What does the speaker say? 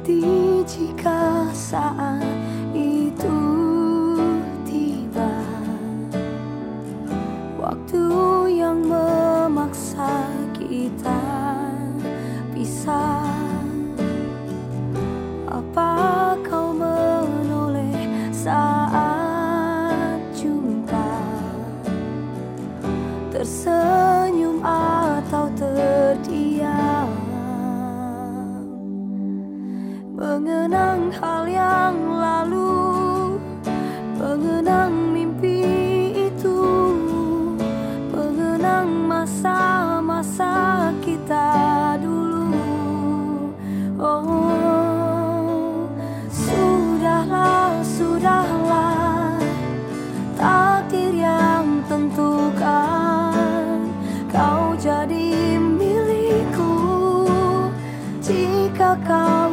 hati jika saat itu tiba, waktu yang memaksa kita pisah. Apa kau menoleh saat jumpa, tersenyum atau terdiam, mengenang hal yang lalu, mengenang mimpi itu, mengenang masa-masa kita dulu. Oh, sudahlah, takdir yang tentukan. Kau jadi milikku jika kau